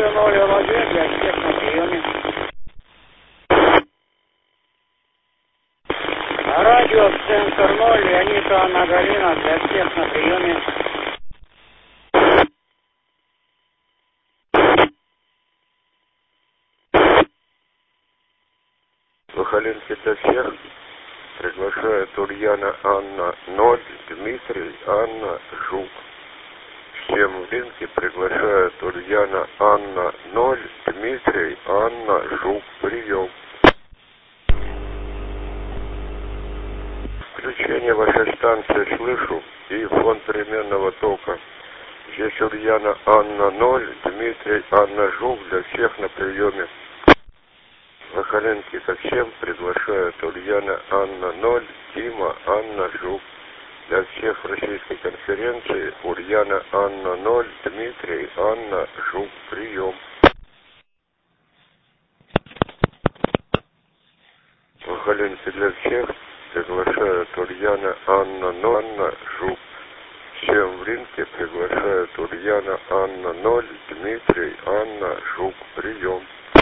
РЦ-001 для всех на приеме. Радио Центр 0, Леонид Анна Галина для всех на приеме. Сахалинский для всех. Приглашает Ульяна Анна 0, Дмитрий Анна Жук. Всем в линке приглашает Ульяна Анна 0, Дмитрий Анна Жук. Прием. Включение вашей станции слышу и фон переменного тока. Здесь Ульяна Анна 0, Дмитрий Анна Жук для всех на приеме. Сахалинский ко всем приглашают Ульяна Анна 0, Дима Анна Жук. Для всех в российской конференции Ульяна Анна 0, Дмитрий Анна Жук. Прием. Сахалинский для всех приглашают Ульяна Анна 0, Анна Жук. Всем в ринке приглашают Ульяна Анна 0, Дмитрий Анна Жук. Прием.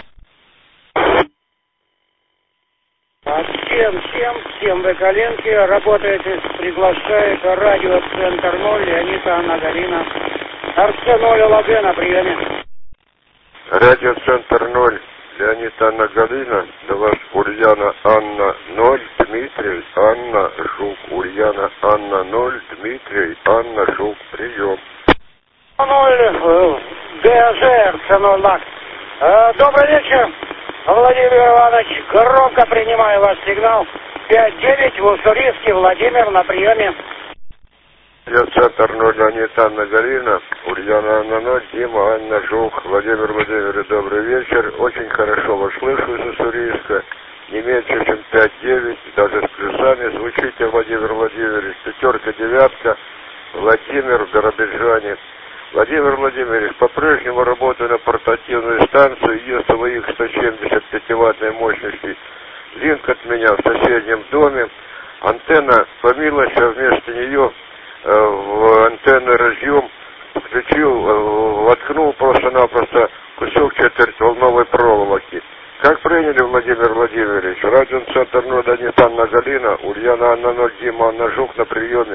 Всем вы коленки работаете, приглашает радио Центр 0, Леонид Анна Галина. РЦ-0 на приеме. Радио Центр 0, Леонид Анна Галина. Для вас Ульяна Анна 0, Дмитрий Анна Жук. Ульяна Анна 0, Дмитрий Анна Жук. Прием. 0, ДЖ, РЦ-0 ЛАК. Добрый вечер. Владимир Иванович, громко принимаю ваш сигнал. 5-9 в Уссурийске, Владимир на приеме. Центр 0, Леонид Анна Галина, Ульяна Анна 0, Дима Анна Жук. Владимир Владимирович, добрый вечер. Очень хорошо вас слышу из Уссурийска. Не меньше, чем 5-9, даже с плюсами. Звучите, Владимир Владимирович, 5-9, Владимир в Биробиджане. Владимир Владимирович, по-прежнему работаю на портативную станцию, ее своих 175-ваттной мощности. Линк от меня в соседнем доме. Антенна, по милости, вместо нее в антенный разъем включил, воткнул просто-напросто кусок четвертьволновой проволоки. Как приняли, Владимир Владимирович? Радио Центр 0, Леонид Анна Галина, Ульяна Анна 0, Дима Анна Жук на приеме.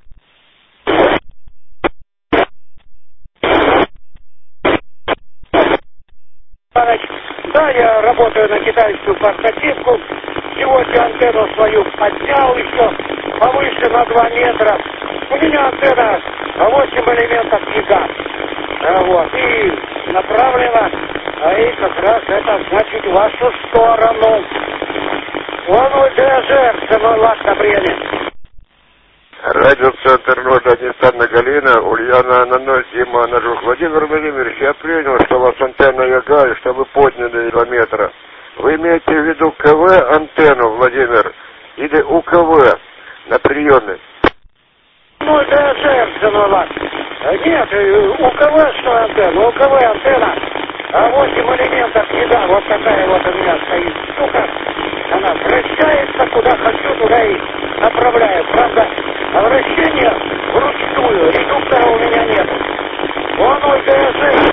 Да, я работаю на китайскую портативку. Сегодня антенну свою поднял еще повыше на 2 метра. У меня антенна 8 элементов гигант. Вот, и направлена, и как раз это значит в вашу сторону. Вон ДЖ, ценой ЛАК на приеме. Радио Центр 0, Леонид Анна Галина, Ульяна Анна 0, Дима Анна Жук. Владимир Владимирович, я принял, что у вас антенна Яга, и что вы подняли 2 метра. Вы имеете в виду КВ антенну, Владимир, или УКВ на приеме? Ну, ДЖ, ценой ЛАК. Нет, УКВ что антенна? УКВ антенна. 8 элементов еда, вот такая вот у меня стоит штука. Она вращается, куда хочу, туда и направляю. Правда, вращение вручную, редуктора у меня нет. Он ДЖ.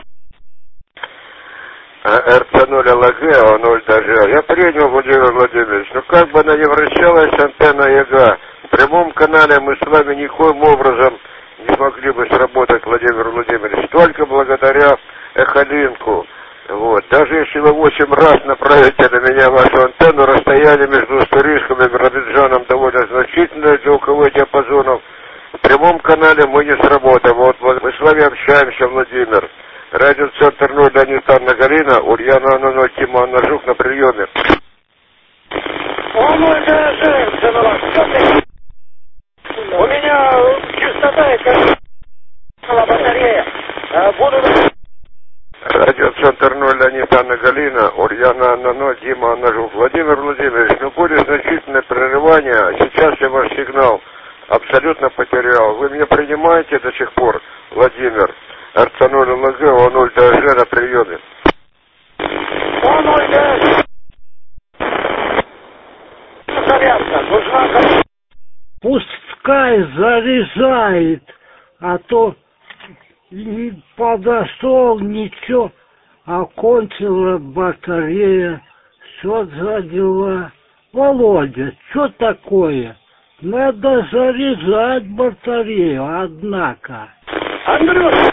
РЦ-0 ЛГ, 0 ДЖ. Я принял, Владимир Владимирович, но как бы она ни вращалась, антенна ЯГА, в прямом канале мы с вами никоим образом не смогли бы сработать, Владимир Владимирович, только благодаря эхолинку. Вот. Даже если вы 8 раз направите на меня вашу антенну, расстояние между Уссурийском и Биробиджаном довольно значительное для УКВ диапазонов. В прямом канале мы не сработаем. Вот мы с вами общаемся, Владимир. Радио Центр 0, Леонид Анна Галина, Ульяна Анна 0, Дима Анна Жук на приеме. У меня частота это батарея. Буду... Радио Центр 0, Леонид Анна Галина, Ульяна Анна 0, Дима Анна Жук. Владимир Владимирович, ну будет значительное прерывание. Сейчас я ваш сигнал абсолютно потерял. Вы меня принимаете до сих пор, Владимир? РЦ-0 ЛГ, О0 ДЖ на приеме. О0 ДЖ. Зарядка, нужна... Пускай заряжает, а то не подошел, ничего, окончила батарея, что за дела? Володя, что такое? Надо заряжать батарею, однако. Андрюш!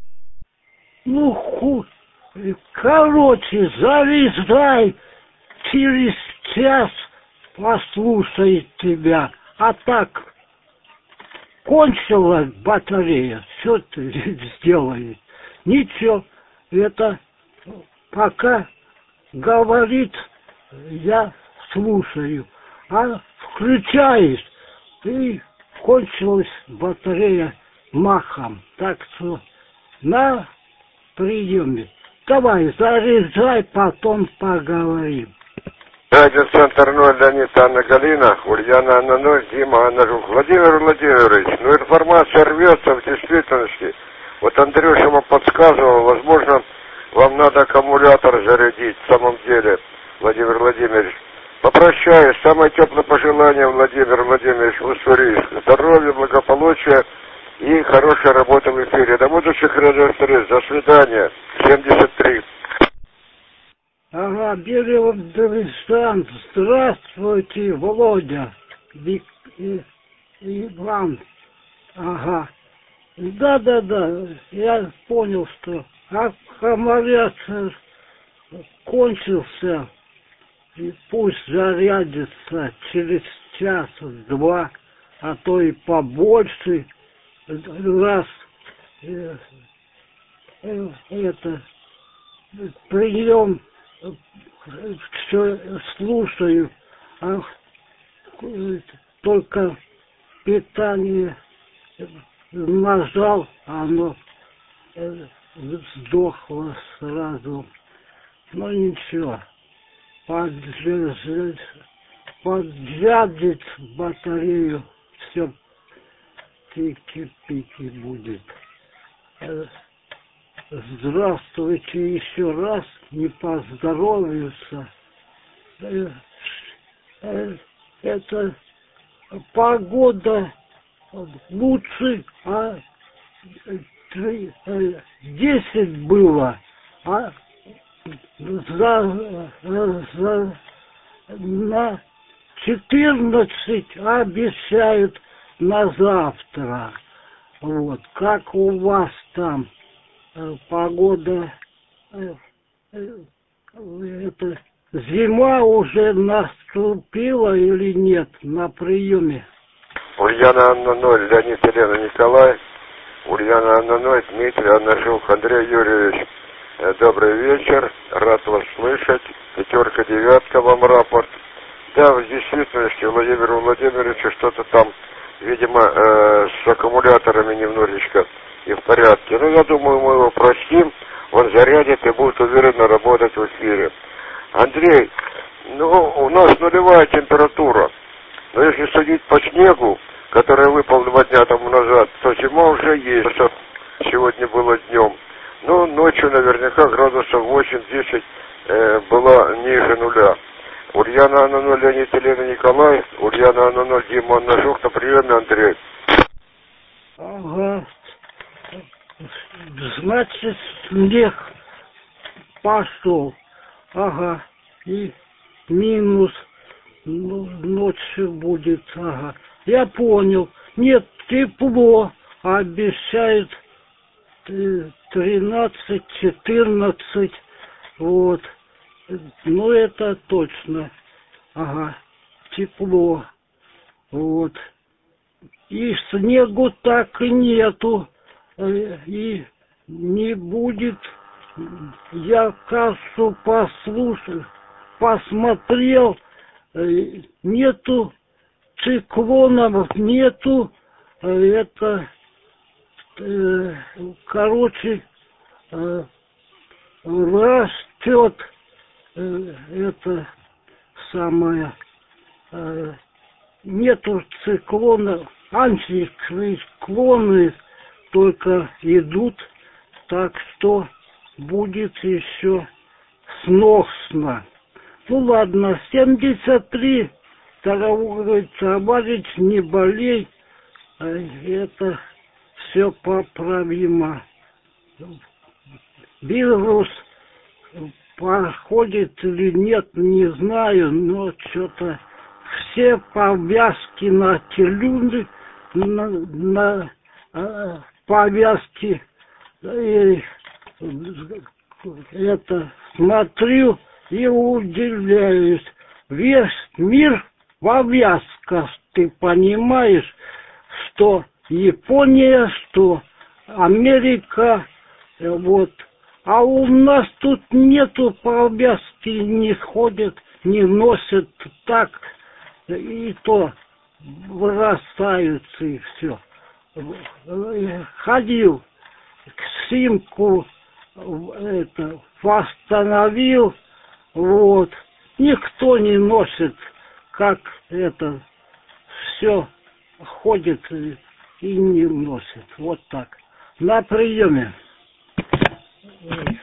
Ну, короче, заряжай, через час послушает тебя. А так, кончилась батарея, что ты сделаешь? Ничего, это пока говорит, я слушаю. А включаешь, и кончилась батарея махом. Так что на приеме. Давай, заряжай, потом поговорим. Радиоцентр 0, Леонид, Анна Галина, Ульяна Анна 0, Дима Анна Жук. Владимир Владимирович, ну информация рвется в действительности. Вот Андрюша вам подсказывал, возможно, вам надо аккумулятор зарядить в самом деле, Владимир Владимирович. Попрощаюсь, самое теплое пожелание, Владимир Владимирович, Уссурийск. Здоровья, благополучия и хорошей работы в эфире. До будущих радиовстреч. До свидания. 73. Ага, берем Дагестан. Здравствуйте, Володя. Иван. Ага. Да, я понял, что аккумулятор кончился. И пусть зарядится через час-два, а то и побольше. Раз это прием, все слушаю, а только питание нажал, оно сдохло сразу. Но ничего, поджарить батарею, все пики-пики будет. Здравствуйте еще раз, не поздоровился. Это погода лучше, 10 было, а на 14 обещают на завтра. Вот, как у вас там погода? Это зима уже наступила или нет на приеме? Ульяна Анна 0, Леонид Елена Николай. Ульяна Анна 0, Дмитрий Анна Жук, Андрей Юрьевич. Добрый вечер, рад вас слышать. 5-9 вам рапорт. Да, в действительности Владимиру Владимировичу что-то там, видимо, с аккумуляторами немножечко и в порядке. Но я думаю, мы его простим, он зарядит и будет уверенно работать в эфире. Андрей, ну, у нас нулевая температура. Но если судить по снегу, который выпал 2 дня тому назад, то зима уже есть. Сегодня было днем. Ну, ночью наверняка градусов 8-10 было ниже нуля. Ульяна Анна 0, Леонид Елена Николай, Ульяна Анна 0, Дима Анна Жук, на приеме, Андрей. Ага. Значит, снег пошел. Ага. И минус ночью будет. Ага. Я понял. Нет, тепло. Обещают 13-14. Вот. Ну, это точно. Ага. Тепло. Вот. И снегу так и нету. И не будет. Я кассу послушал, посмотрел. Нету циклонов, нету. Это, короче, растет это самое, нету циклонов, антициклоны только идут, так что будет еще сносно. Ну ладно, 73, дорогой товарищ, не болей, это все поправимо. Вирус проходит или нет, не знаю, но что-то все повязки на телюны, на повязки, и это смотрю и удивляюсь. Весь мир в повязках, ты понимаешь, что Япония, что Америка, вот. А у нас тут нету повязки, не ходят, не носят так, и то бросаются, и все. Ходил, симку это, восстановил, вот. Никто не носит, как это, все ходит и не носит. Вот так. На приеме. Ой.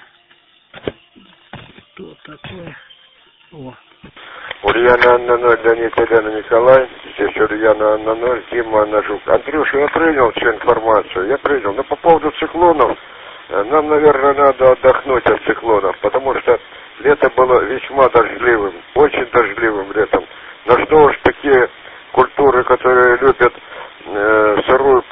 Что такое? О. Ульяна Анна 0, Леонид Елена Николай. Здесь Ульяна Анна 0, Дима Анна Жук. Андрюша, я принял всю информацию. Я принял. Но по поводу циклонов, нам, наверное, надо отдохнуть от циклонов, потому что лето было весьма дождливым, очень дождливым летом. Но что уж такие культуры, которые любят сырую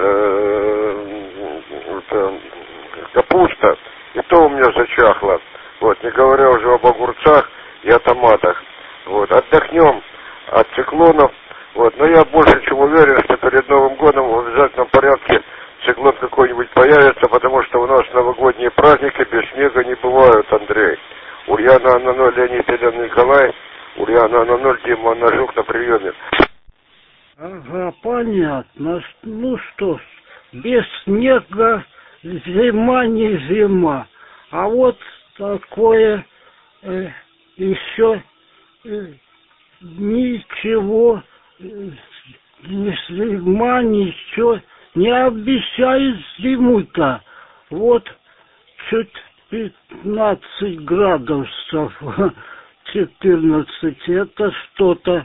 капуста, и то у меня зачахло. Вот, не говоря уже об огурцах и о томатах. Вот, отдохнем от циклонов. Вот, но я больше чем уверен, что перед Новым годом в обязательном порядке циклон какой-нибудь появится, потому что у нас новогодние праздники без снега не бывают, Андрей. Ульяна Анна 0, Леонид Елена Николай. Ульяна Анна 0, Дима Анна Жук на приеме. Ага, понятно. Ну что ж, без снега зима не зима. А вот такое еще ничего, зима ничего не обещает зиму-то. Вот чуть 15 градусов, 14, это что-то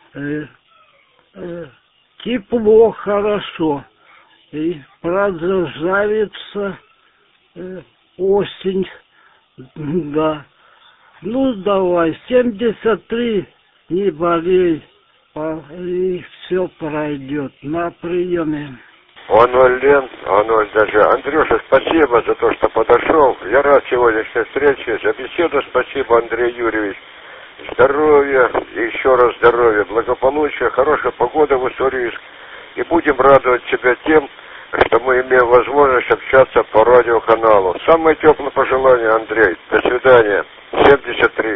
тепло, хорошо. И продолжается осень, да. Ну, давай, 73, не болей, и все пройдет. На приеме. О0 Лен, О0 даже. Андрюша, спасибо за то, что подошел. Я рад сегодняшней встрече. За беседу спасибо, Андрей Юрьевич. Здоровья, еще раз здоровья, благополучия, хорошая погода в Уссурийск. И будем радовать себя тем, что мы имеем возможность общаться по радиоканалу. Самое теплое пожелание, Андрей. До свидания. 73.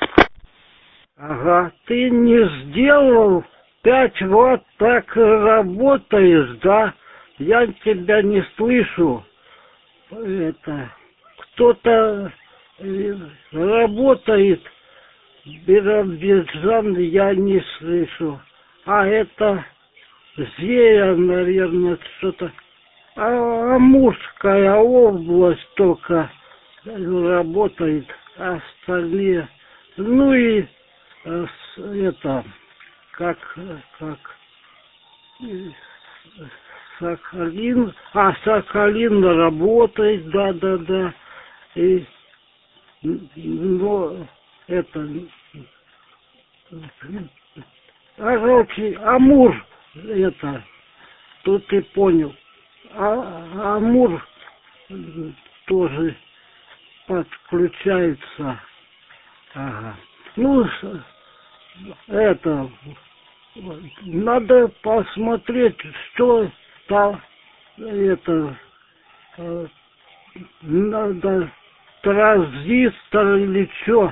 Ага, ты не сделал 5 ватт, так работаешь, да? Я тебя не слышу. Это, кто-то работает, Биробиджан, я не слышу. А это Зея, наверное, что-то. Амурская область только работает, а остальные. Ну и это, как Сахалин, Сахалин работает, да. И, но это, короче, Амур, это, тут ты понял, Амур тоже подключается, ага. Ну, это, надо посмотреть, что там, это, надо транзистор или что.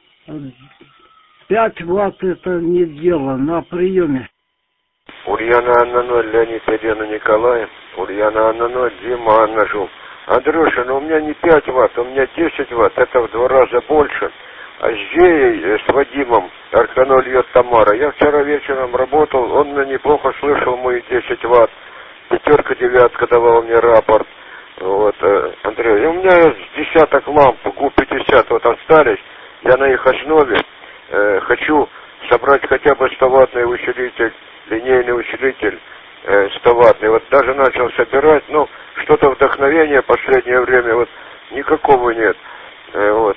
5 ватт это не дело, на приеме. Ульяна Анна 0, Леонид Елена Николай. Ульяна Анна 0, Дима Анна Жук. Андрюша, ну у меня не 5 ватт, у меня 10 ватт, это в 2 раза больше. А с Жеей, с Вадимом, Аркано льет Тамара. Я вчера вечером работал, он меня неплохо слышал мои 10 ватт. 5, 9 давал мне рапорт. Вот, Андрей, и у меня с десяток ламп, ГУ-50 вот остались. Я на их основе хочу собрать хотя бы 100-ваттный усилитель, линейный усилитель 100-ваттный. Вот даже начал собирать, но что-то вдохновения в последнее время вот никакого нет. Вот.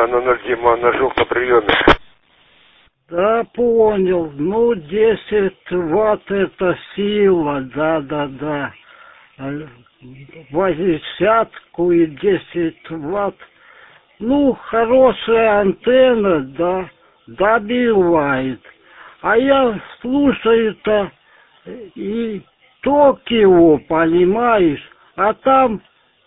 Ульяна на 0, Дима на жук на приеме. Да, понял. Ну, 10 ватт это сила, да. 80 и 10 ватт. Ну, хорошая антенна, да, добивает. А я слушаю-то и ток его, понимаешь, а там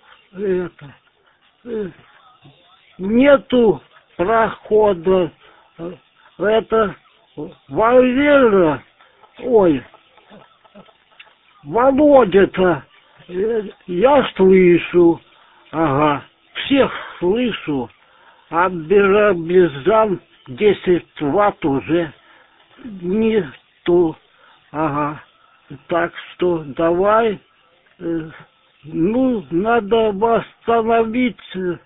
нету прохода. Это Валера, Володя-то, я слышу, ага, всех слышу, а Биробиджан 10 ватт уже нету, ага, так что давай, надо восстановить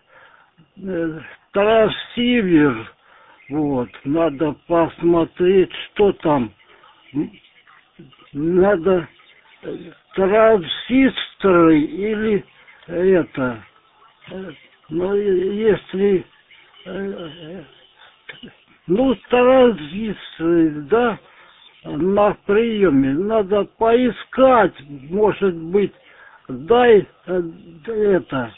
трансивер. Вот, надо посмотреть, что там. Надо транзисторы или это. Если... транзисторы, да, на приеме. Надо поискать, может быть, дай это...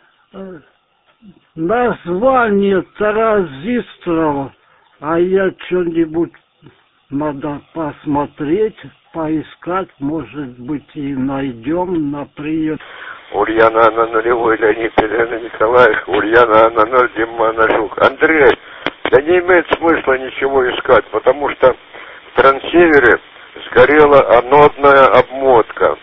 название транзисторов, а я что-нибудь надо посмотреть, поискать, может быть, и найдем на прием. Ульяна на нулевой, Леонид Елена Николаевич, Ульяна на 0, Дима на жук. Андрей, да не имеет смысла ничего искать, потому что в трансивере сгорела анодная обмотка.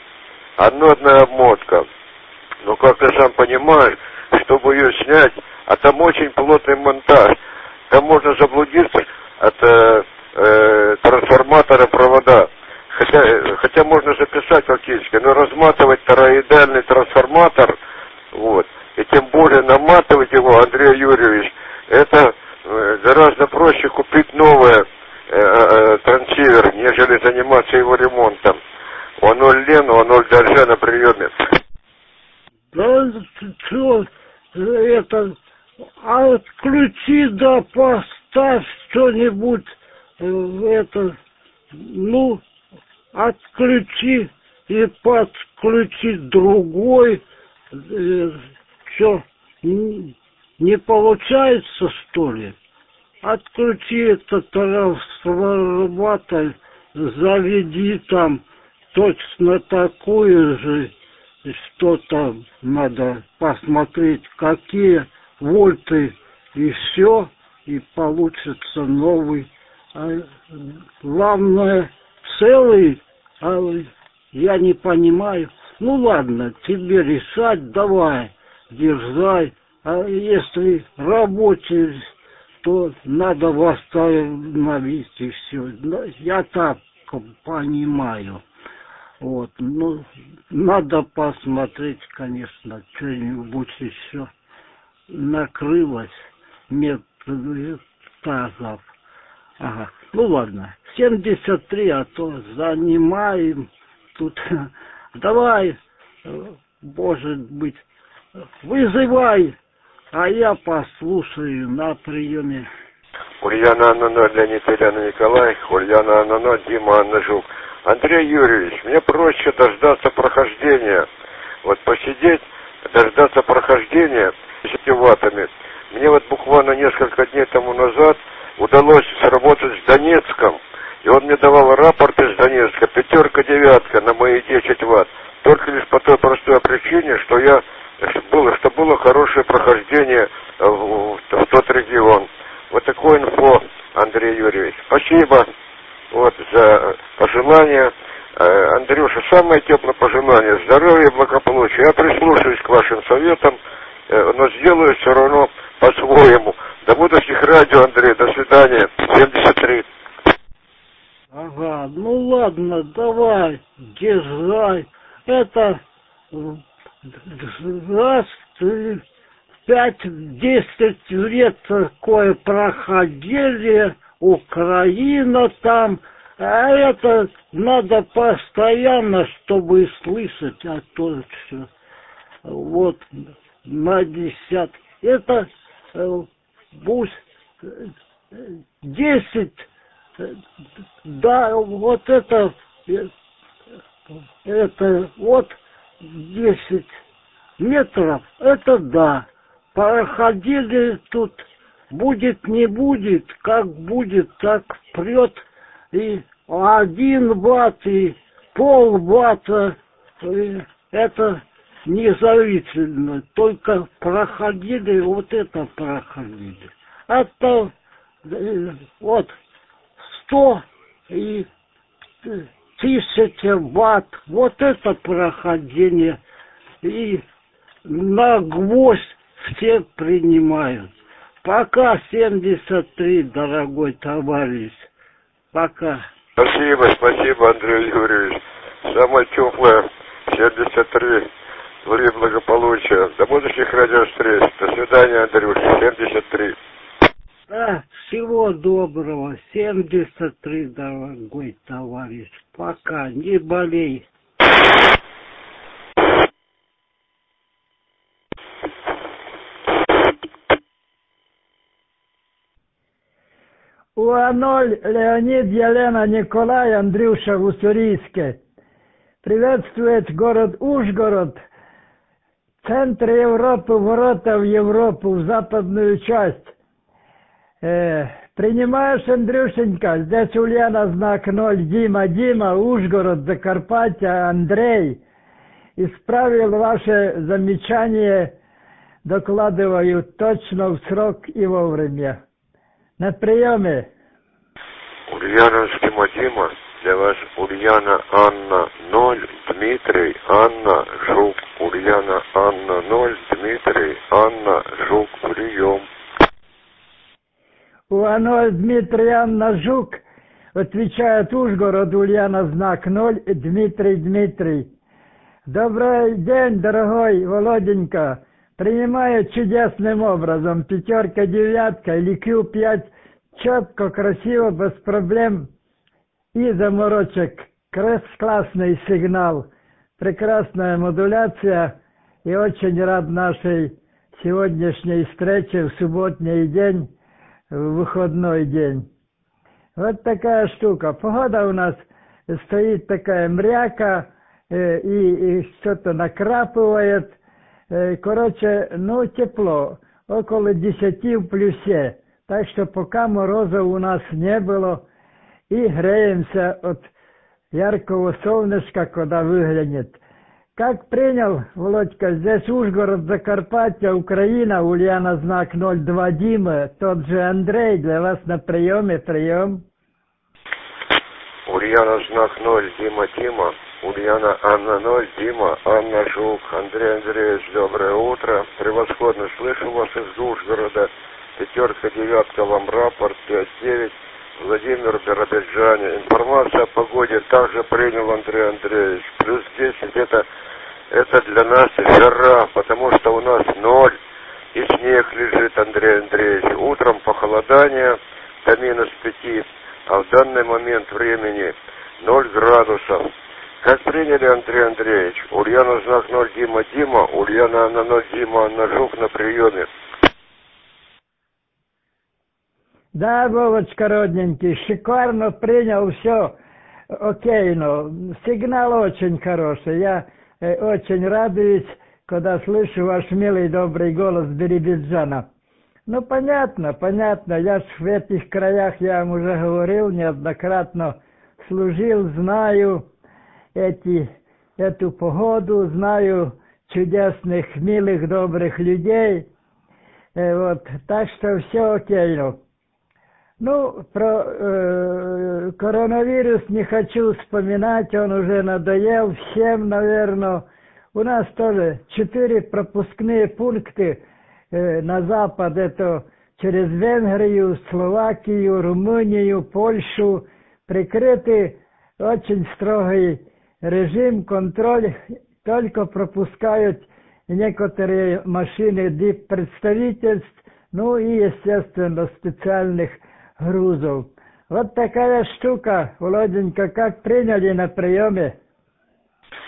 Ну, как ты сам понимаешь, чтобы ее снять, а там очень плотный монтаж. Там можно заблудиться от трансформатора провода. Хотя можно записать фактически, но разматывать тороидальный трансформатор, вот, и тем более наматывать его, Андрей Юрьевич, это гораздо проще купить новый трансивер, нежели заниматься его ремонтом. О 0 Лену, о 0 Дальше на приеме. Да что это, отключи, да поставь что-нибудь, отключи и подключи другой, что, не получается, что ли? Отключи этот трансформатор, заведи там точно такую же, что-то надо посмотреть, какие вольты, и все, и получится новый. Главное, целый, я не понимаю. Ну ладно, тебе решать, давай, дерзай. А если рабочий, то надо восстановить и все. Я так понимаю. Вот, надо посмотреть, конечно, что-нибудь еще накрылось метазов. Ага, ладно, 73, а то занимаем тут. Давай, может быть, вызывай, а я послушаю на приеме. Ульяна на 0, Леонид Елена Николаевич, Ульяна на 0, Дима Анна Жук. Андрей Юрьевич, мне проще дождаться прохождения. Вот посидеть, дождаться прохождения 10 ваттами. Мне вот буквально несколько дней тому назад удалось сработать с Донецком. И он мне давал рапорты с Донецка, 5, 9 на мои 10 ватт. Только лишь по той простой причине, что было хорошее прохождение в тот регион. Вот такое инфо, Андрей Юрьевич. Спасибо за пожелания. Андрюша, самое теплое пожелание, здоровья и благополучия. Я прислушаюсь к вашим советам, но сделаю все равно по-своему. До будущих радио, Андрей. До свидания. 73. Ага, ладно, давай, дерзай. Это раз, 5-10 лет такое проходили, Украина там, а это надо постоянно, чтобы слышать, а то все. Вот, на 10. Это пусть 10, да, вот это вот 10 метров, это да. Проходили тут, будет, не будет, как будет, так прет. И 1 ватт, и полватта, это независимо. Только проходили, вот это проходили. Это вот 100 и 1000 ватт, вот это прохождение. И на гвоздь все принимают. Пока 73, дорогой товарищ. Пока. Спасибо, Андрей Юрьевич. Самое теплое 73. Дворе благополучия. До будущих радиовстреч. До свидания, Андрюш. 73. Да, всего доброго. 73, дорогой товарищ. Пока. Не болей. УА-0, Леонид, Елена, Николай, Андрюша, Уссурийске. Приветствует город Ужгород, центр Европы, ворота в Европу, в западную часть. Принимаешь, Андрюшенька? Здесь Ульяна, знак 0, Дима, Ужгород, Закарпатье, Андрей. Исправил ваше замечание, докладываю точно в срок и вовремя. На приеме. Ульяна, Дима, для вас Ульяна, Анна, 0, Дмитрий, Анна, Жук. Ульяна, Анна, 0, Дмитрий, Анна, Жук, прием. УА-0, Дмитрий, Анна, Жук. Отвечает Ужгород, Ульяна, знак 0, Дмитрий. Добрый день, дорогой Володенька. Принимаю чудесным образом. 5, 9 или Q5. Четко, красиво, без проблем. И заморочек. Классный сигнал. Прекрасная модуляция. И очень рад нашей сегодняшней встрече в субботний день, в выходной день. Вот такая штука. Погода у нас стоит такая мряка, и что-то накрапывает. Короче, ну тепло, около 10 в плюсе. Так что пока мороза у нас не было. И греемся от яркого солнышка, когда выглянет. Как принял, Володька, здесь Ужгород, Закарпатье, Украина, Ульяна, знак 02, Дима, тот же Андрей, для вас на приеме, прием. Ульяна, знак 0, Дима, Ульяна, Анна, 0, Дима, Анна, Жук, Андрей Андреевич, доброе утро. Превосходно слышу вас из Ужгорода. 5, 9, вам рапорт, 5, 9. Владимир, Биробиджане. Информация о погоде также принял Андрей Андреевич. Плюс 10 это для нас жара, потому что у нас 0 и снег лежит, Андрей Андреевич. Утром похолодание до -5, а в данный момент времени 0 градусов. Как приняли, Андрей Андреевич? Ульяна, знак 0, Дима, Ульяна, Анна, 0, Дима, Анна, Жук на приеме. Да, Вовочка, родненький, шикарно принял, все окейно. Сигнал очень хороший. Я очень радуюсь, когда слышу ваш милый добрый голос Биробиджана. Ну, понятно. Я ж в этих краях, я вам уже говорил, неоднократно служил, знаю эту погоду, знаю чудесных, милых, добрых людей. Вот, так что все окейно. Ну, про коронавирус не хочу вспоминать, он уже надоел всем, наверное. У нас тоже 4 пропускные пункта на запад, это через Венгрию, Словакию, Румынию, Польшу, прикрыты, очень строгий режим, контроль, только пропускают некоторые машины диппредставительств, ну и, естественно, специальных грузов. Вот такая штука, Володенька, как приняли на приеме?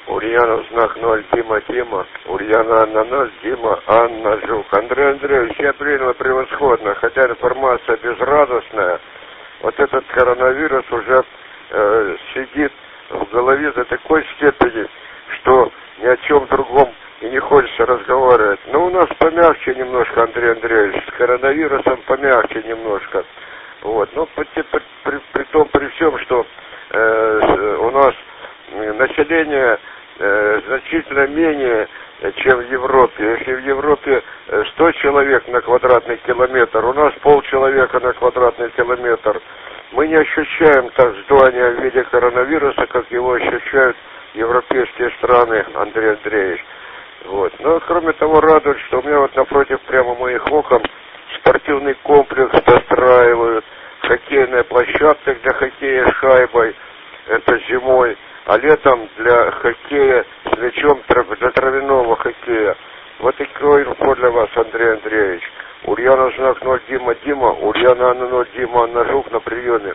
Ульянов знак 0, Дима, Дима, Ульяна Анна 0, Дима, Анна Жук. Андрей Андреевич, я принял превосходно, хотя информация безрадостная. Вот этот коронавирус уже сидит в голове до такой степени, что ни о чем другом и не хочется разговаривать. Но у нас помягче немножко, Андрей Андреевич, с коронавирусом помягче немножко. Вот. Но при всем, что у нас население значительно менее, чем в Европе. Если в Европе 100 человек на квадратный километр, у нас полчеловека на квадратный километр. Мы не ощущаем так сдувания в виде коронавируса, как его ощущают европейские страны, Андрей Андреевич. Вот. Но кроме того радует, что у меня вот напротив прямо моих окон спортивный комплекс достраивают, хоккейная площадка для хоккея с шайбой, это зимой, а летом для хоккея с мячом, для травяного хоккея. Вот такой инфо для вас, Андрей Андреевич. Ульяна знак 0, Дима, Дима, Ульяна Анна 0, Дима, Анна Жук на приеме.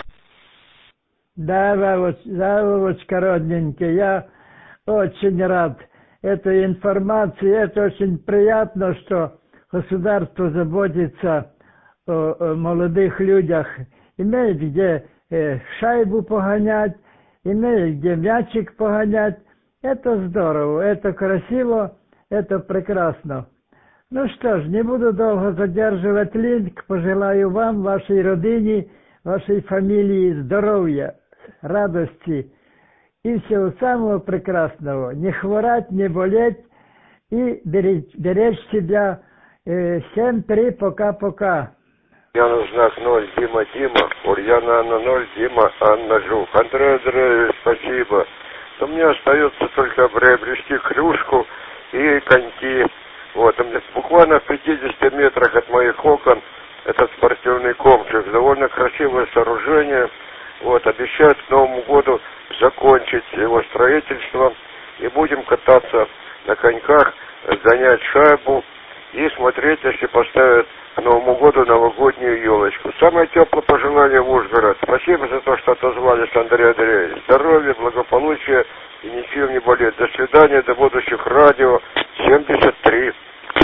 Да, Вовочка, родненький, я очень рад этой информации. Это очень приятно, что государство заботится о молодых людях. Имеет где шайбу погонять, имеет где мячик погонять. Это здорово, это красиво, это прекрасно. Ну что ж, не буду долго задерживать линк. Пожелаю вам, вашей родине, вашей фамилии здоровья, радости и всего самого прекрасного. Не хворать, не болеть и беречь себя. 7-3, пока-пока. Ульяна знак 0, Дима, Дима, Ульяна Анна 0, Дима, Анна Жук. Андрей Андреевич, спасибо. Но мне остается только приобрести клюшку и коньки. Вот, у меня буквально в 50 метрах от моих окон этот спортивный комплекс. Довольно красивое сооружение. Вот, обещают к Новому году закончить его строительство. И будем кататься на коньках, гонять шайбу и смотреть, если поставят к Новому году новогоднюю елочку. Самое теплое пожелание в Ужгород. Спасибо за то, что отозвались, Андрей Андреевич. Здоровья, благополучия и ничего не болеть. До свидания, до будущих радио. 73.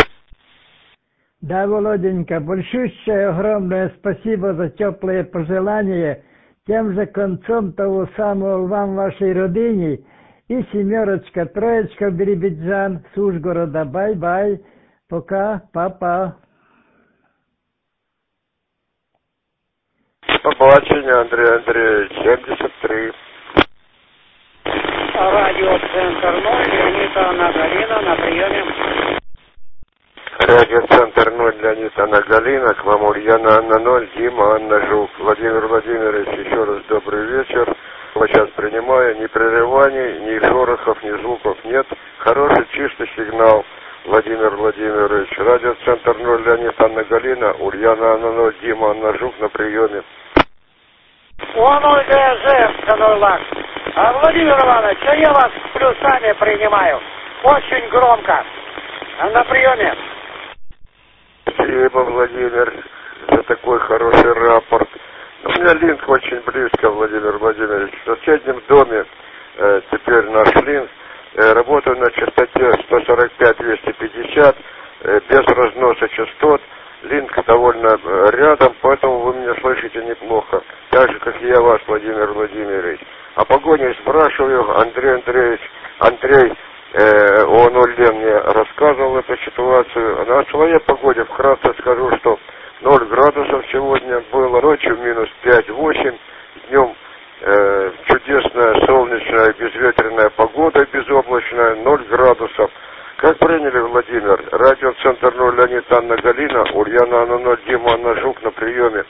Да, Володенька, большущее огромное спасибо за теплые пожелания. Тем же концом того самого вам, вашей родине. И 7, 3 Биробиджан с Ужгорода. Бай-бай. Пока, папа. Побачення, Андрей Андреевич, 73. Радиоцентр 0, Леонид Анна Галина на приеме. Радиоцентр 0, Леонид Анна Галина, к вам Ульяна Анна 0, Дима, Анна Жук. Владимир Владимирович, еще раз добрый вечер. Сейчас принимаю, ни прерываний, ни шорохов, ни звуков нет. Хороший чистый сигнал. Владимир Владимирович, радиоцентр 0, Леонид Анна Галина, Ульяна Анна 0, Дима, Анна Жук на приеме. О, ДЖ, Владимир Иванович, я вас плюсами принимаю. Очень громко. На приеме. Спасибо, Владимир, за такой хороший рапорт. У меня линк очень близко, Владимир Владимирович. В соседнем доме теперь наш линк. Работаю на частоте 145-250, без разноса частот. Линк довольно рядом, поэтому вы меня слышите неплохо. Так же, как и я вас, Владимир Владимирович. О погоде спрашиваю, Андрей Андреевич, Андрей ОНУЛЕН мне рассказывал эту ситуацию. На своей погоде вкратце скажу, что 0 градусов сегодня было, ночью минус 5-8, днем чудесная солнечная безветренная погода, безоблачная, 0 градусов. Как приняли, Владимир? Радиоцентр 0, Леонид Анна Галина, Ульяна Анна 0, Дима Анна Жук на приеме.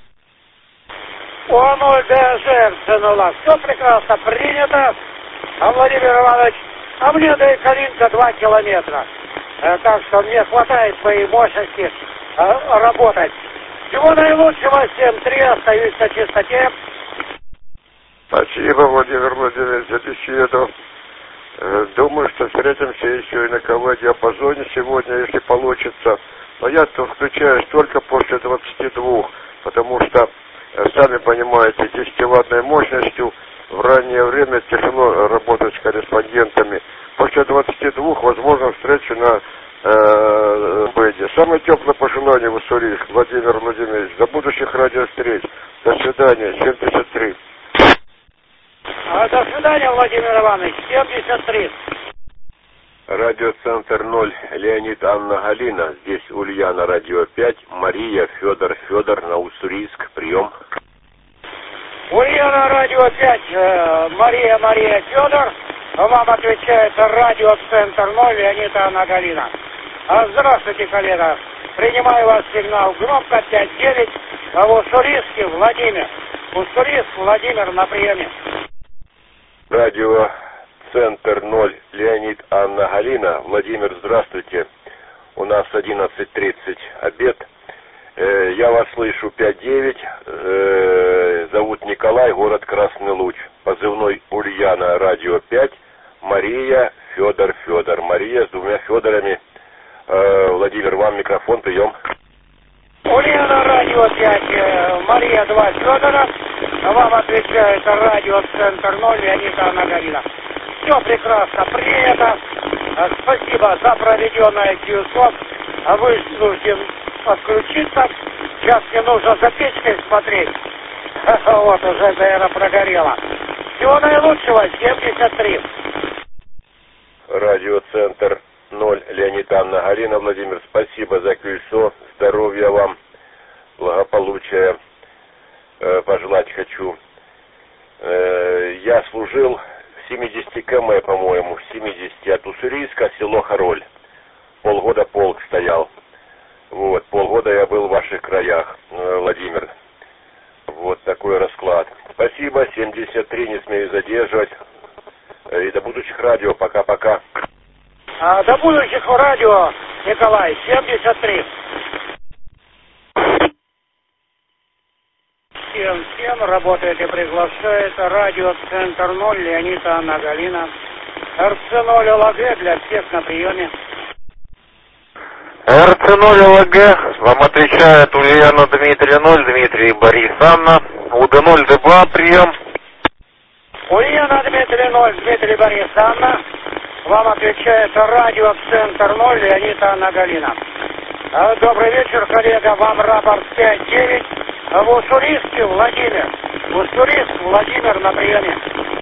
О, ДЖ, все прекрасно принято. Владимир Иванович, а мне до Калинка 2 километра. Так что мне хватает своей мощности работать. Всего наилучшего, 7-3, остаюсь на чистоте. Спасибо, Владимир Владимирович, за беседу. Думаю, что встретимся еще и на КВ-диапазоне сегодня, если получится. Но я-то включаюсь только после 22, потому что, сами понимаете, 10-ваттной мощностью в раннее время тяжело работать с корреспондентами. Владимирович. За будущих радиовстреч. До свидания. 73. До свидания, Владимир Иванович. 73. Радиоцентр 0. Леонид, Анна, Галина. Здесь Ульяна, радио 5. Мария, Федор, на Уссурийск. Прием. Ульяна, радио 5. Мария, Федор. Вам отвечает радиоцентр 0. Леонид, Анна, Галина. Здравствуйте, коллега. Принимаю вас сигнал. Громко 5-9. В Уссурийске Владимир. Уссурийск, Владимир на приеме. Радиоцентр 0. Леонид, Анна, Галина. Владимир, здравствуйте. У нас 11:30 обед. Я вас слышу 5-9. Зовут Николай, город Красный Луч. Позывной Ульяна, радио 5. Мария, Федор. Мария с двумя Федорами. Владимир, вам микрофон, прием. Ульяна, радио 5. Мария, 2 Федора. Вам отвечает радиоцентр 0. Леонид, Анна, Галина. Все прекрасно, принято. Спасибо за проведенное QSOP. Вынужден подключиться. Сейчас мне нужно за печкой смотреть. Вот, уже, наверное, прогорело. Всего наилучшего, 73. Радиоцентр 0. Леонид, Анна, Галина. Владимир, спасибо за QSO. Здоровья вам, благополучия пожелать хочу. Я служил в 70 км, по-моему, в 70 от Уссурийска, село Хароль. Полгода полк стоял. Вот, полгода я был в ваших краях, Владимир. Вот такой расклад. Спасибо, 73, не смею задерживать. И до будущих радио, пока-пока. До будущих радио, Николай, 73. Всем работает и приглашает радиоцентр 0. Леонид, Анна, Галина. РЦ0 ЛГ для всех на приеме. РЦ0 ЛГ, вам отвечает Ульяна, Дмитрий 0, Дмитрий, Борис, Анна. УД0 ДБА, прием. Ульяна, Дмитрий 0, Дмитрий, Борис, Анна. Вам отвечает радиоцентр 0. Леонид, Анна, Галина. Добрый вечер, коллега. Вам рапорт 5-9. В Уссурийске Владимир. Уссурийск, Владимир на приеме.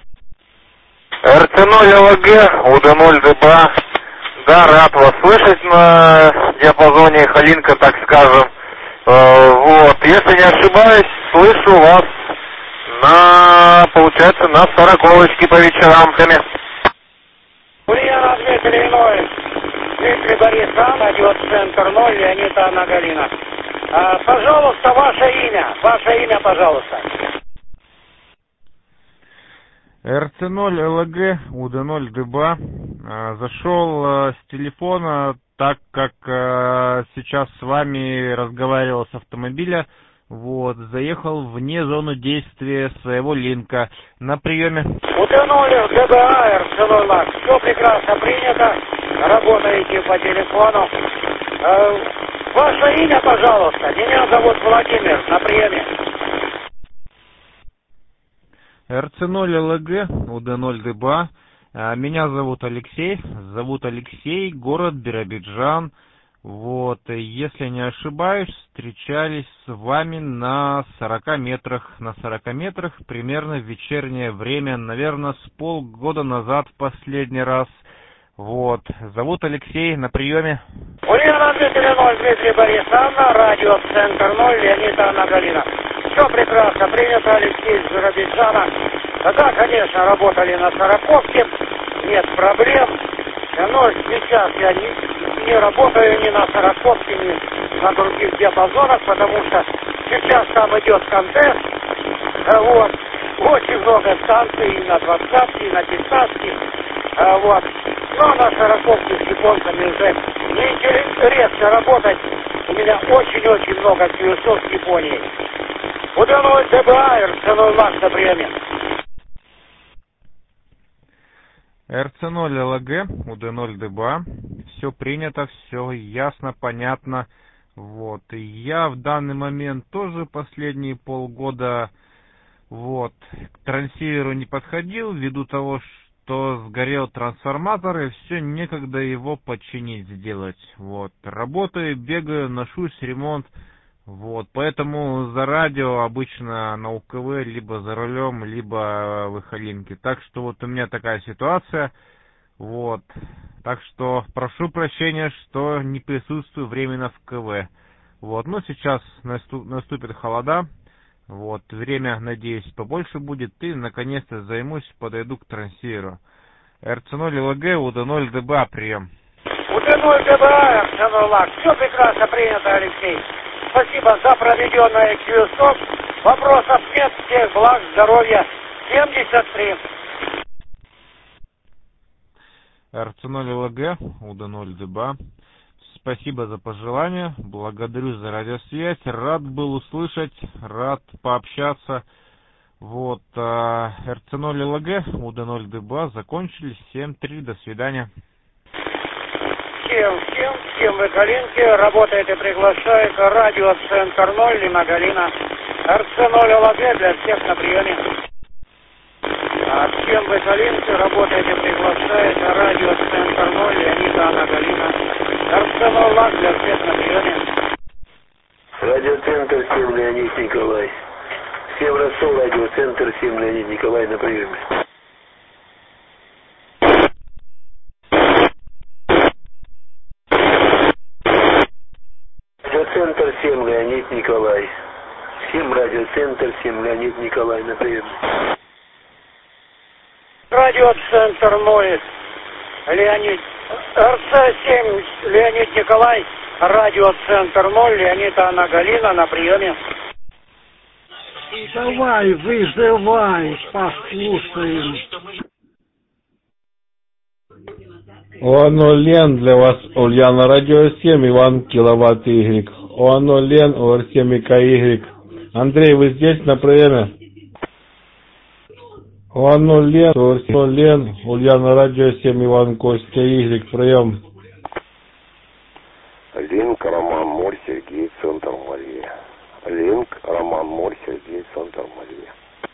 РЦ0 ЛГ, УД0 ДБА. Да, рад вас слышать на диапазоне Халинка, так скажем. Вот, если не ошибаюсь, слышу вас получается, на 40-очке по вечерам. Ульяна, Дмитрий 0. Дмитрий, Борис, Анна, радиоцентр 0. Леонид, Анна, Галина. Пожалуйста, ваше имя, пожалуйста. РЦ0 ЛГ, УД0 ДБА. Зашел с телефона, так как сейчас с вами разговаривал с автомобиля. Вот, заехал вне зоны действия своего линка. На приеме. УД0 ДБА, РЦ0 ЛАК. Все прекрасно принято. Работаете по телефону. Ваше имя, пожалуйста. Меня зовут Владимир. На приеме. РЦ0 ЛГ, УД0 ДБА. Меня зовут Алексей, город Биробиджан. Вот, если не ошибаюсь, встречались с вами на 40 метрах. На 40 метрах примерно в вечернее время, наверное, с полгода назад в последний раз. Вот, зовут Алексей, на приеме. Ульяна, Дмитрий 0, Дмитрий, Борис, Анна, радиоцентр 0, Леонид, Анна, Галина. Все прекрасно, принято, Алексей из Биробиджана. Да, конечно, работали на 40-ке, нет проблем. Но сейчас я не работаю ни на 40-ке, ни на других диапазонах, потому что сейчас там идет контест. Вот. Очень много станций и на 20-ке, и на 15-ке. Вот. Но на 40-ке с японцами уже неинтересно работать. У меня очень-очень много QSO с Японией. УД0 ДБА, РЦ0 ЛАК на приеме. РЦ0 ЛГ, УД0 ДБА. Все принято, все ясно, понятно. Вот. И я в данный момент тоже последние полгода к трансиверу не подходил, ввиду того, что сгорел трансформатор, и все, некогда его починить, сделать. Вот. Работаю, бегаю, ношусь, ремонт. Вот, поэтому за радио обычно на УКВ либо за рулем, либо в Ихалинке. Так что вот у меня такая ситуация. Вот. Так что прошу прощения, что не присутствую временно в КВ. Вот. Но сейчас наступит холода. Вот. Время, надеюсь, побольше будет. И наконец-то займусь, подойду к трансиверу. РЦ0 ЛГ, УД0 ДБА, прием. УД0 ДБА, РЦ0 ЛАГ. Все прекрасно принято, Алексей. Спасибо за проведенное QSOP. Вопросов нет, всех благ, здоровья. 73. РЦ0 ЛГ, УД0 ДБА. Спасибо за пожелания, благодарю за радиосвязь, рад был услышать, рад пообщаться. Вот, РЦ0 ЛГ, УД0 ДБА закончились, 7-3, до свидания. Всем в Галинке работает и приглашает радиоцентр 0 Лима Галина. РЦ0 ЛГ для всех на приеме. Всем в Галинке работает и приглашает радиоцентр 0 Леонида Анна Галина. РЦ0 ЛАГ для всех на приеме. Радиоцентр 7 Леонид Николай. Всем Ростов, радиоцентр 7 Леонид Николай на приеме. Радиоцентр 7 Леонид Николай. Всем радиоцентр 7 Леонид Николай на приеме. Радиоцентр 0 Леонид. РЦ7 Леонид Николай. Радиоцентр 0 Леонид Анна Галина на приеме. Давай, вызывай, послушаем. ОАНО Лен для вас, Ульяна, радио 7, Иван, киловатт Y. ОАНО Лен, ОР7 КY. Андрей, вы здесь на приеме? ОАНО Лен, ОР7 Лен, Ульяна, радио 7, Иван, Костя, Y, прием. Линк, Роман, Морь, Сергей, Центр Мария. Линк, Роман, Морь, Сергей, Центр Мария.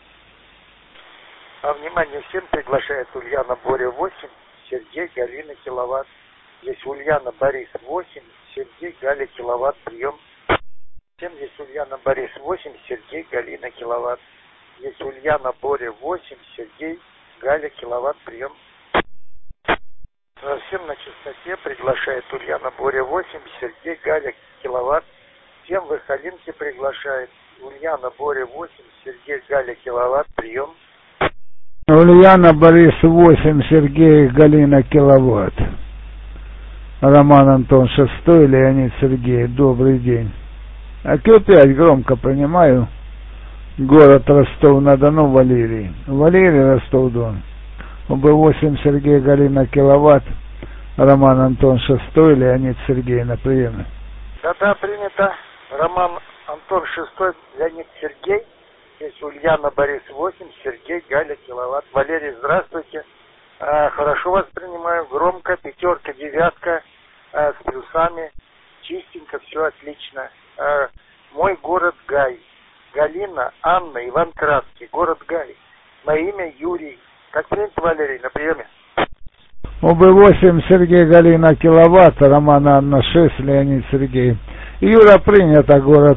Внимание, всем приглашает Ульяна, Боря 8, Сергей, Галина, киловатт. Здесь Ульяна, Борис 8, Сергей, Галя, киловатт, прием. Всем здесь Ульяна, Борис 8, Сергей, Галина, киловатт. Здесь Ульяна, Боря 8, Сергей, Галя, киловатт, прием. Всем на частоте приглашает Ульяна, Боря 8, Сергей, Галя, киловатт. Всем в Ихалинке приглашает Ульяна, Боря 8, Сергей, Галя, киловатт, прием. Ульяна, Борис 8, Сергей, Галина, киловатт. Роман, Антон 6, Леонид, Сергей. Добрый день. А Q5 громко принимаю. Город Ростов-на-Дону, Валерий. Валерий, Ростов-Дон. УБ8, Сергей, Галина, киловатт. Роман, Антон 6, Леонид, Сергей на приеме. Да, принято. Роман, Антон 6, Леонид, Сергей. Здесь Ульяна, Борис 8, Сергей, Галя, киловатт. Валерий, здравствуйте. Хорошо вас принимаю. Громко, 5, 9, с плюсами. Чистенько, все отлично. Мой город Гай. Галина, Анна, Иван Краский. Город Гай. Мое имя Юрий. Как принято, Валерий, на приеме? УБ8, Сергей, Галина, киловатт. Роман, Анна 6, Леонид, Сергей. Юра, принято. Город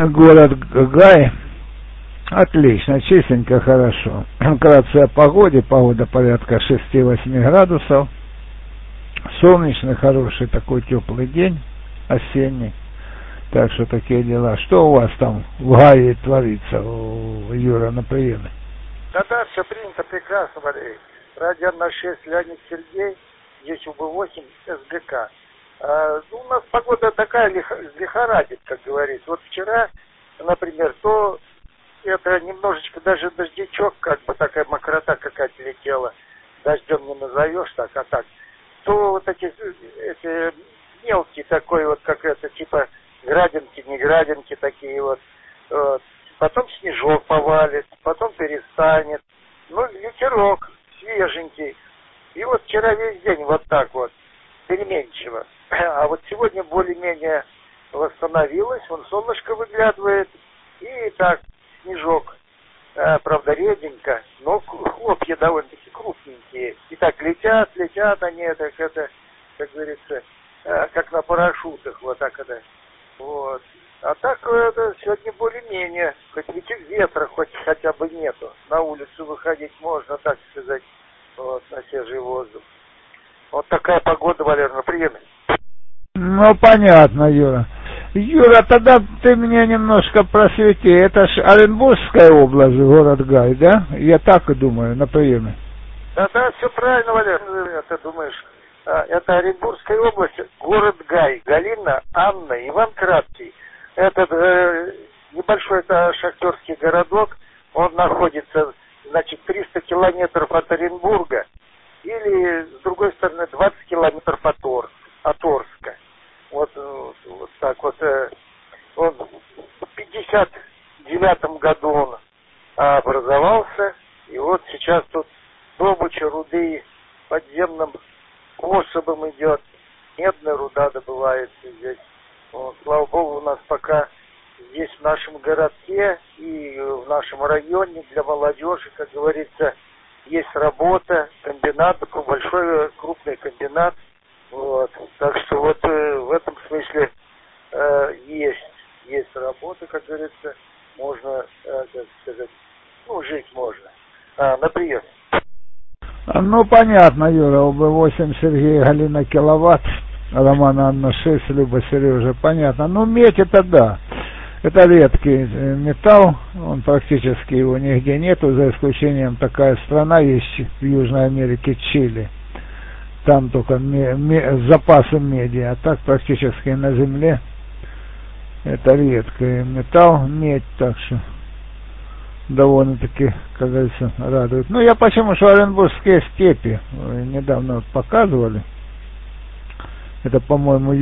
Гай. Отлично, чистенько, хорошо. Вкратце о погоде. Погода порядка 6-8 градусов. Солнечный, хороший такой теплый день, осенний. Так что такие дела. Что у вас там в Гае творится, Юра, на приеме? Да, все принято, прекрасно, Валерий. Радио на 6, Леонид, Сергей. Здесь УБ8, СГК. У нас погода такая лихорадит, как говорится. Вот вчера, например, то это немножечко даже дождячок, как бы такая мокрота какая-то летела. Дождем не назовешь так, а так. То вот эти мелкие такой вот, как это, типа градинки, не градинки такие вот. Потом снежок повалит, потом перестанет. Ну, ветерок свеженький. И вот вчера весь день вот так вот, переменчиво. А вот сегодня более-менее восстановилось, вон солнышко выглядывает. И так, снежок, правда, реденько, но хлопья довольно-таки крупненькие. И так летят они, это, как говорится, как на парашютах, вот так это. Вот. А так сегодня более-менее, хоть ветра хоть хотя бы нету. На улицу выходить можно, так сказать, вот, на свежий воздух. Вот такая погода, Валер, на приеме. Ну, понятно, Юра. Юра, тогда ты мне немножко просвети. Это ж Оренбургская область, город Гай, да? Я так и думаю, на приеме. Да, все правильно, Валер, ты думаешь. Это Оренбургская область, город Гай, Галина, Анна, Иван Краткий. Этот небольшой шахтерский городок, он находится, значит, 300 километров от Оренбурга, или, с другой стороны, 20 километров от Орска. Вот так вот. Он в 59 году он образовался, и вот сейчас тут добыча руды подземным способом идет. Медная руда добывается здесь. Вот, слава богу, у нас пока здесь в нашем городке и в нашем районе для молодежи, как говорится, есть работа, комбинат, такой большой крупный комбинат. Вот. Так что вот в этом смысле есть работа, как говорится, можно, так сказать, жить можно. Например. Ну, понятно, Юра, ОБ-8, Сергей, Галина, киловатт, Роман, Анна, 6, Люба, Сережа, понятно. Ну, медь это да, это редкий металл, он практически его нигде нету, за исключением такая страна есть в Южной Америке, Чили. Там только запасы меди, а так практически на земле это редкий металл, медь, так что довольно-таки, как говорится, радует. Ну, я почему, что Оренбургские степи недавно вот показывали. Это, по-моему,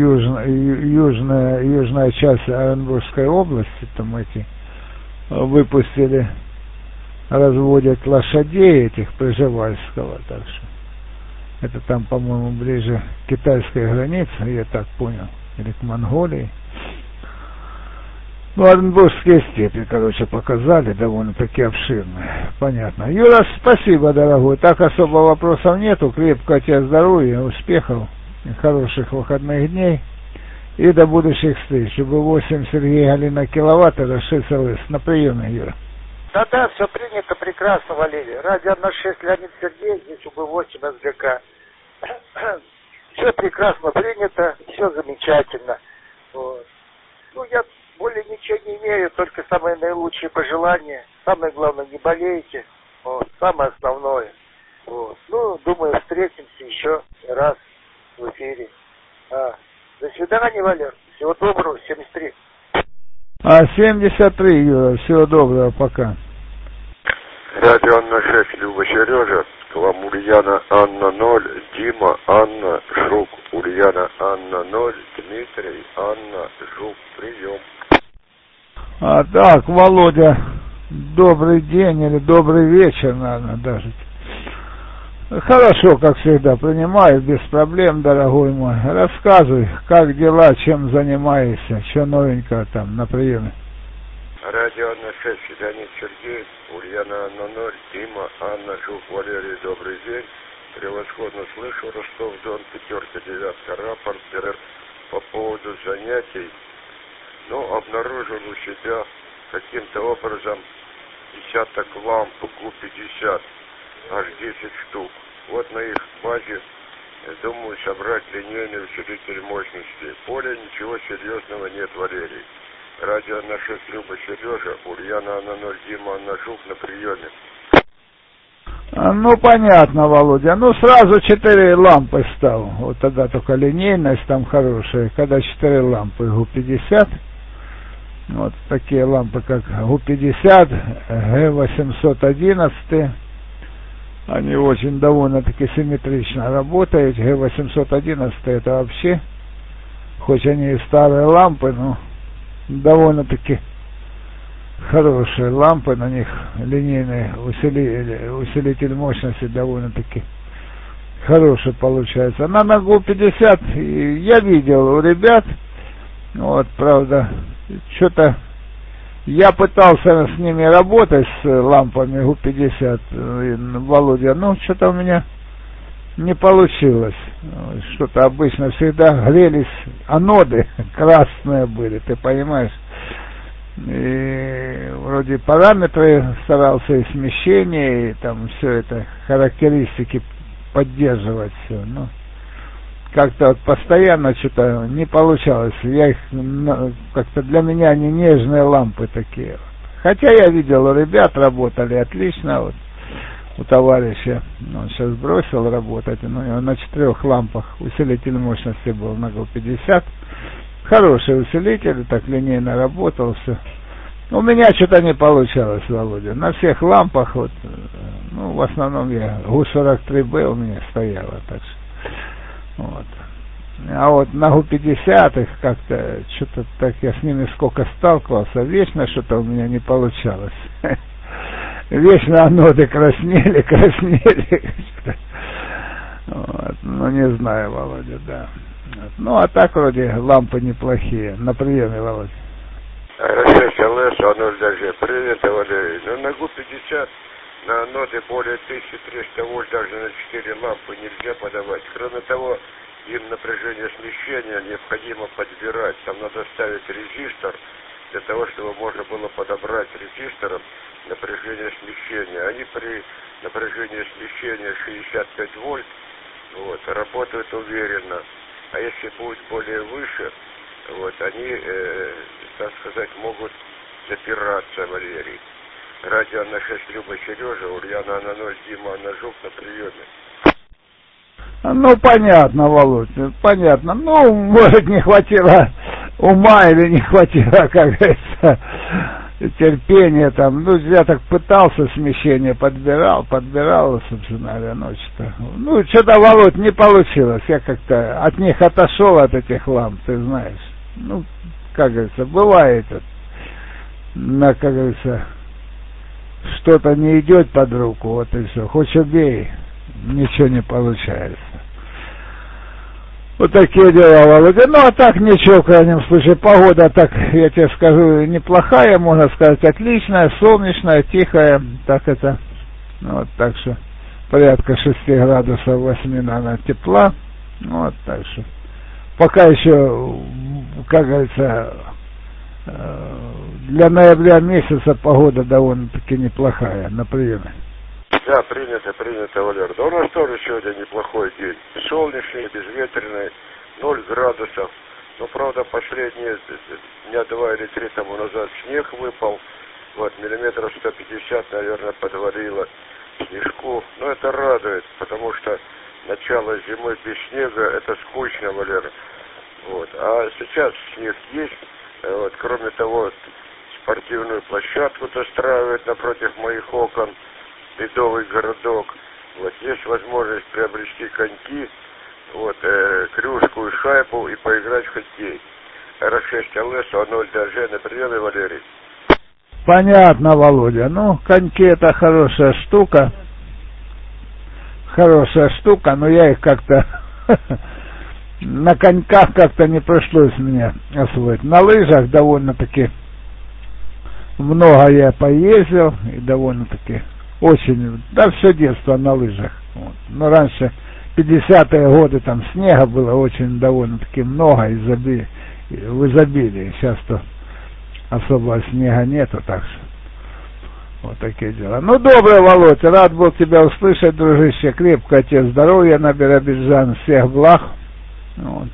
южная часть Оренбургской области. Там эти выпустили, разводят лошадей этих Пржевальского. Так что это там, по-моему, ближе к китайской границе, я так понял, или к Монголии. Ну, Оренбургские степи, короче, показали, довольно-таки обширные. Понятно. Юра, спасибо, дорогой. Так особо вопросов нету. Крепкого тебе здоровья, успехов, хороших выходных дней. И до будущих встреч. УБ-8 Сергей, Галина, киловатт, это 6 ЛС. На приеме, Юра. Да, все принято прекрасно, Валерий. Радио на 6 Леонид Сергей, здесь УБ-8 СГК. Все прекрасно принято, все замечательно. Вот. Ну, я более ничего не имею, только самые наилучшие пожелания. Самое главное, не болейте. Вот, самое основное. Вот. Ну, думаю, встретимся еще раз в эфире. До свидания, Валер. Всего доброго, 73. 73, Юра. Всего доброго, пока. Радио Анна 6, Люба, Сережа. К вам Ульяна, Анна 0, Дима, Анна, Жук. Ульяна, Анна 0, Дмитрий, Анна, Жук. Прием. Так, Володя, добрый день или добрый вечер, наверное, даже. Хорошо, как всегда, принимаю, без проблем, дорогой мой. Рассказывай, как дела, чем занимаешься, что новенького там на приеме. Радио Анна 6, Леонид Сергей, Ульяна Анна 0, Дима, Анна, Жук, Валерий, добрый день. Превосходно слышу, Ростов-Дон, 5, 9, рапорт по поводу занятий. Но обнаружил у себя каким-то образом десяток ламп ГУ-50, аж 10 штук. Вот на их базе думаю собрать линейный усилитель мощности. Поля ничего серьезного нет, Валерий. Радио на 6, Люба, Сережа, Ульяна Анна 0, Дима, Анна, Жук на приеме. Ну, понятно, Володя. Ну, сразу 4 лампы стал. Вот тогда только линейность там хорошая. Когда 4 лампы ГУ-50, вот такие лампы, как ГУ-50, Г811, они очень довольно-таки симметрично работают. Г811 это вообще, хоть они и старые лампы, но довольно-таки хорошие лампы, на них линейный усилитель мощности довольно-таки хороший получается. На ГУ-50 я видел у ребят, вот, правда, что-то я пытался с ними работать, с лампами ГУ-50, Володя, но что-то у меня не получилось. Что-то обычно всегда грелись аноды, красные были, ты понимаешь? И вроде параметры старался, и смещение, и там все это, характеристики поддерживать все. Но как-то вот постоянно что-то не получалось. Я их, как-то для меня они нежные лампы такие. Хотя я видел, у ребят работали отлично, вот у товарища, он сейчас бросил работать, но у него на 4 лампах усилитель мощности был на ГУ-50. Хороший усилитель, так линейно работал, все. У меня что-то не получалось, Володя. На всех лампах, вот, ну, в основном я ГУ-43Б у меня стояла, так что, вот. А вот на ГУ-50 их как-то, что-то так я с ними сколько сталкивался, вечно что-то у меня не получалось. Вечно аноды краснели. Вот. Ну, не знаю, Володя, да. Ну, а так вроде лампы неплохие. На приеме, Володя. Расчесть ЛС, оно даже принято, Валерий. Но на ГУ-50 на аноды более 1300 вольт даже на 4 лампы нельзя подавать. Кроме того, им напряжение смещения необходимо подбирать. Там надо ставить резистор для того, чтобы можно было подобрать резистором напряжение смещения. Они при напряжении смещения 65 вольт вот, работают уверенно. А если будет более выше, вот, они, так сказать, могут запираться, Валерий. Радио на 6 Люба Сережа, Ульяна на 0, Дима на Жук на приеме. Ну, понятно, Володь, понятно. Ну, может, не хватило ума или не хватило, как говорится, терпения там. Ну, я так пытался, смещение подбирал, собственно говоря, ночью-то. Ну, что-то, Володь, не получилось. Я как-то от них отошел, от этих ламп, ты знаешь. Ну, как говорится, бывает, как говорится, что-то не идет под руку, вот и все. Хоть убей, ничего не получается. Вот такие дела, Володя. Ну, а так ничего, в крайнем случае. Погода, так, я тебе скажу, неплохая, можно сказать, отличная, солнечная, тихая. Так это, вот, так что, порядка 6 градусов 8, наверное, тепла. Вот, так что, пока еще, как говорится, для ноября месяца погода довольно-таки неплохая на приеме. Да, принято, Валер. Да у нас тоже сегодня неплохой день. Солнечный, безветренный, 0 градусов. Но, правда, последние дня 2 или 3 тому назад снег выпал. Вот, миллиметров 150, наверное, подвалило снежку. Но это радует, потому что начало зимы без снега, это скучно, Валер. Вот. А сейчас снег есть. Вот, кроме того, спортивную площадку достраивают напротив моих окон. Ледовый городок. Вот, есть возможность приобрести коньки, вот, кружку и шайбу и поиграть в хоккей. R6 ЛС, А0 ДЖ на приеме, Валерий. Понятно, Володя. Ну, коньки это хорошая штука, но я их как-то на коньках как-то не пришлось мне освоить. На лыжах довольно-таки много я поездил и довольно-таки очень, да, все детство на лыжах. Вот. Но раньше, 50-е годы, там снега было очень довольно-таки много, в изобилии. Сейчас-то особо снега нету, так что вот такие дела. Ну, добрый, Володь, рад был тебя услышать, дружище. Крепкое тебе здоровья на Биробиджан, всех благ. Вот.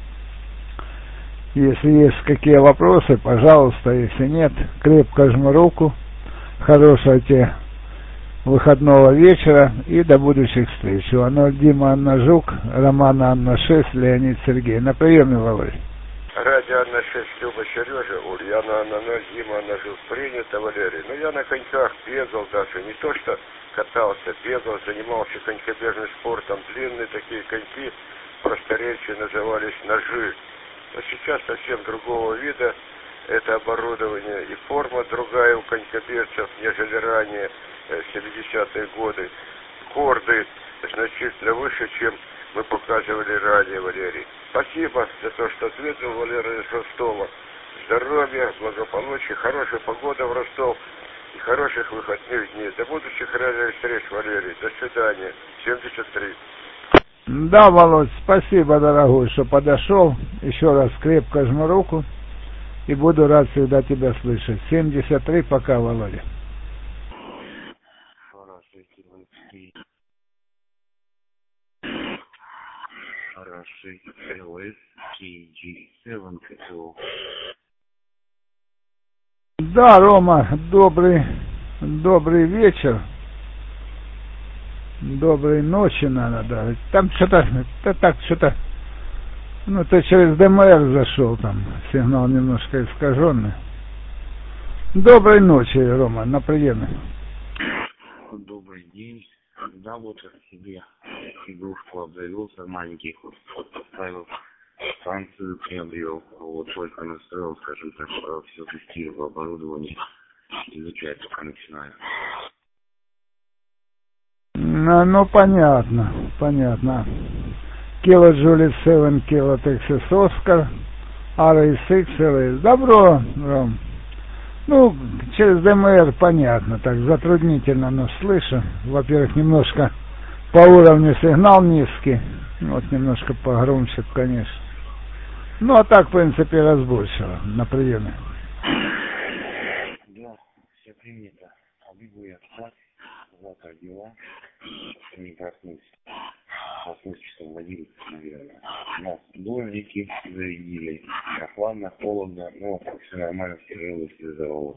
Если есть какие вопросы, пожалуйста, если нет, крепко жму руку. Хорошего тебе выходного вечера и до будущих встреч. Дима Анна Жук, Роман Анна 6, Леонид Сергей. На приеме, Володь. Радио Анна 6, Люба Сережа, Ульяна Анна 0, Дима Анна Жук. Принято, Валерий. Но я на коньках бегал даже. Не то, что катался, бегал, занимался конькобежным спортом. Длинные такие коньки, просторечия назывались ножи. Но сейчас совсем другого вида. Это оборудование и форма другая у конькобежцев, нежели ранее, 70-е годы. Корды значительно выше, чем мы показывали ранее, Валерий. Спасибо за то, что ответил, Валерий из Ростова. Здоровья, благополучия, хорошая погода в Ростов и хороших выходных дней. До будущих радиовстреч, Валерий. До свидания. 73. Да, Володь, спасибо, дорогой, что подошел. Еще раз крепко жму руку. и буду рад всегда тебя слышать. 73, пока, Володя. Да, Рома, добрый вечер. Доброй ночи, надо даже. Там что-то, ну ты через ДМР зашел, там сигнал немножко искаженный. Доброй ночи, Рома, на приеме. Добрый день. Да, вот я себе игрушку обзавелся, маленький, вот поставил, станцию приобрел, вот только настроил, скажем так, все тестировал оборудование, изучать только начинаю. Ну, понятно. Kilo Juliet 7, Kilo Texas Oscar, RA6, LS. Добро, Ром. Ну, через ДМР понятно, так затруднительно, но слышу. Во-первых, немножко по уровню сигнал низкий, вот немножко погромче, конечно. Ну, а так, в принципе, разборчиво на приеме. Да, все принято. Обиду я спать, завтра дела, не проснусь. Проснусь часов в 11, наверное. Нас дождики зарядили, прохладно, холодно, но все нормально, все живы, все здоровы.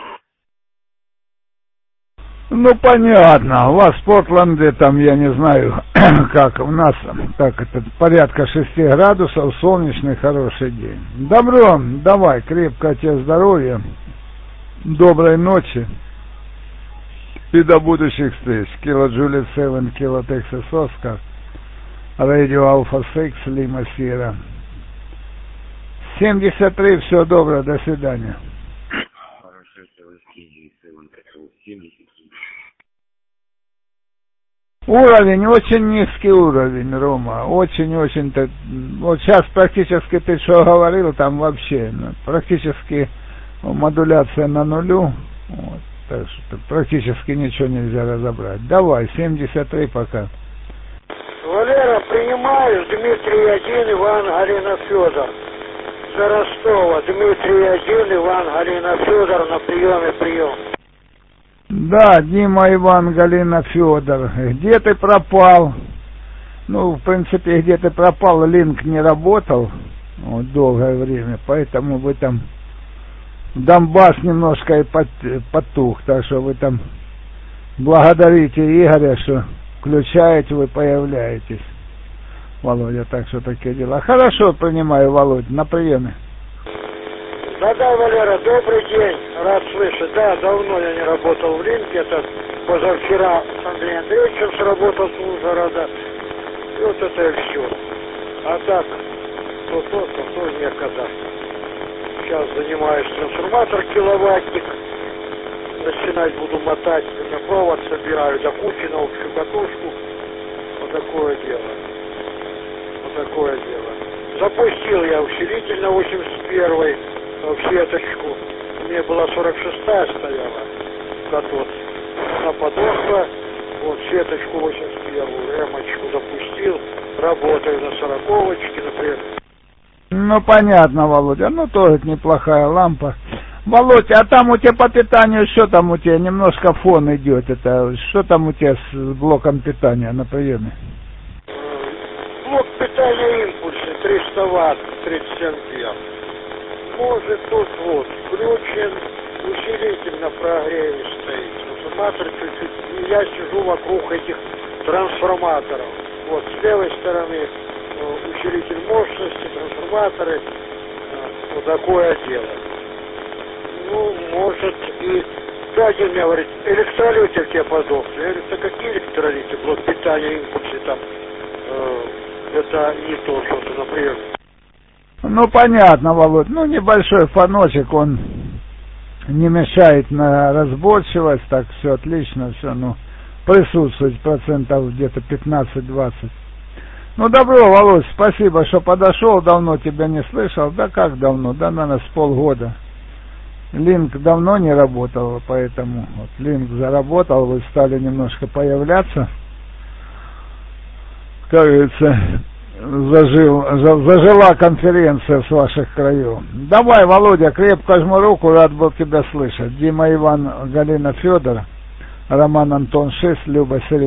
Ну, понятно, у вас в Портленде, там, я не знаю, как у нас, так, это порядка 6 градусов, солнечный, хороший день. Добро, давай, крепкого тебе здоровья, доброй ночи и до будущих встреч. Kilo Juliet 7, Kilo Texas Oscar, Radio Alpha 6, Lima Sierra. 73, все доброе, до свидания. Уровень, очень низкий уровень, Рома, очень-очень, вот сейчас практически ты что говорил, там вообще, практически модуляция на нулю, вот, так что практически ничего нельзя разобрать. Давай, 73 пока. Валера, принимаешь, Дмитрий 1, Иван, Галина, Федор. За Ростова, Дмитрий 1, Иван, Галина, Федор, на приеме, прием. Да, Дима, Иван, Галина, Федор. Где ты пропал? Ну, в принципе, где ты пропал, линк не работал вот, долгое время, поэтому вы там Донбасс немножко и потух, так что вы там благодарите Игоря, что включаете, вы появляетесь, Володя, так что такие дела. Хорошо, принимаю, Володя, на приеме. Да, Валера, добрый день, рад слышать. Да, давно я не работал в Линке, это позавчера с Андреем Андреевичем сработал с Ужгорода. И вот это и все. А так, то некогда. Сейчас занимаюсь трансформатор киловаттник. Начинать буду мотать, на провод собираю до кучи на общую катушку. Вот такое дело. Запустил я усилитель на 81-й. В сеточку. У меня была 46-я стояла катод. Она подохла. Вот сеточку 81-ю, эмочку запустил. Работаю на 40-очке, например. Ну понятно, Володя. Ну тоже неплохая лампа. Володь, а там у тебя по питанию, что там у тебя? Немножко фон идет. Это что там у тебя с блоком питания на приеме? Блок питания импульсный, 300 Вт, 37 ампер. Может тут вот включен, усилитель на прогреве стоит, трансформатор чуть-чуть, и я сижу вокруг этих трансформаторов. Вот с левой стороны усилитель мощности, трансформаторы, вот такое дело. Ну, может и... Один мне говорит, электролиты в тебе подохли. Я говорю, да какие электролиты? Блок питания, импульсы там, это не то, что-то, например. Ну, понятно, Володь. Ну, небольшой фоночек, он не мешает на разборчивость, так все отлично, все, ну, присутствует процентов где-то 15-20. Ну, добро, Володь, спасибо, что подошел, давно тебя не слышал. Да как давно? Да, наверное, с полгода. Линк давно не работал, поэтому вот линк заработал, вы стали немножко появляться. Как говорится, зажила конференция с ваших краев. Давай, Володя, крепко жму руку, рад был тебя слышать. Дима, Иван, Галина, Федор, Роман, Антон, 6, Люба, Сергей.